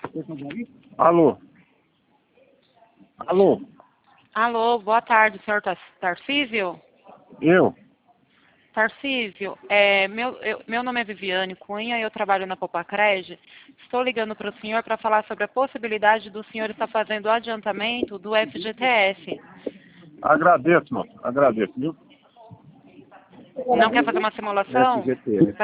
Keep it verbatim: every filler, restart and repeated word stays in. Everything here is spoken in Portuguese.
Alô? Alô? Alô, boa tarde, senhor Tar- Tarcísio? Eu? Tarcísio, é, meu, eu- meu nome é Viviane Cunha e eu trabalho na Popacred. Estou ligando para o senhor para falar sobre a possibilidade do senhor estar fazendo o adiantamento do F G T S. Agradeço, moço. Agradeço, viu? Não quer fazer uma simulação? F G T S.